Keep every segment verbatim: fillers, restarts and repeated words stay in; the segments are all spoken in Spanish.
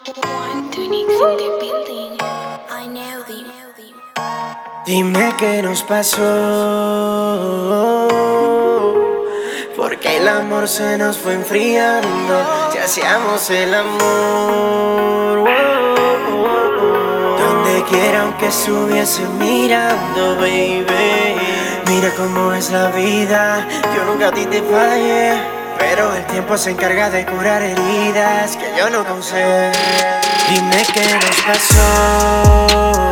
Dime qué nos pasó, porque el amor se nos fue enfriando. Si hacíamos el amor, donde quiera aunque estuviese mirando, baby. Mira cómo es la vida, yo nunca a ti te fallé, pero el tiempo se encarga de curar heridas que yo no causé. Dime qué nos pasó,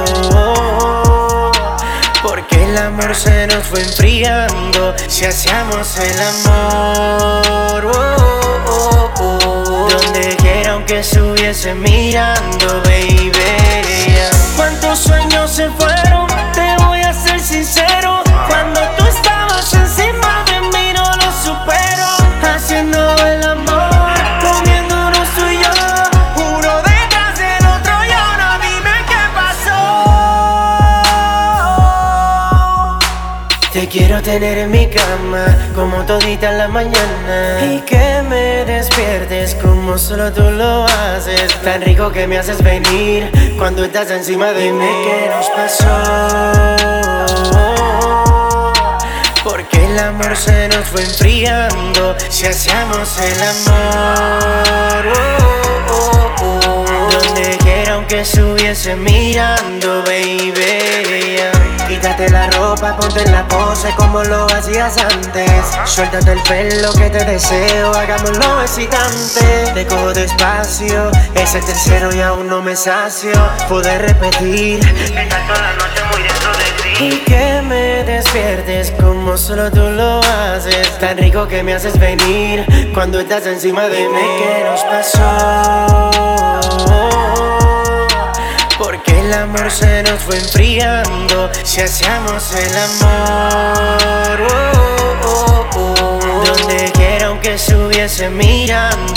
porque el amor se nos fue enfriando. Si hacíamos el amor, oh, oh, oh, donde quiera aunque estuviese mirando, baby. Cuántos sueños se fueron, te voy a ser sincero. Cuando tú estabas encima de mí no lo supero. Haciendo el amor, comiéndonos tú y yo, uno detrás del otro, y ahora dime qué pasó. Te quiero tener en mi cama, como todita en la mañana, y que me despiertes como solo tú lo haces. Tan rico que me haces venir cuando estás encima de mí. Dime qué nos pasó, porque el amor se nos fue enfriando. Si hacíamos el amor, oh, oh, oh, donde quiera aunque estuviese mirando, baby. Quítate la ropa, ponte en la pose como lo hacías antes. Suéltate el pelo que te deseo, hagámoslo excitante. Te cojo despacio, es el tercero y aún no me sacio. Poder repetir, estar toda la noche muy dentro de ti, y que me despiertes como solo tú lo haces. Tan rico que me haces venir cuando estás encima de mí. ¿Qué nos pasó? Porque el amor se nos fue enfriando. Si hacíamos el amor, oh, oh, oh, donde quiera aunque estuviese mirando.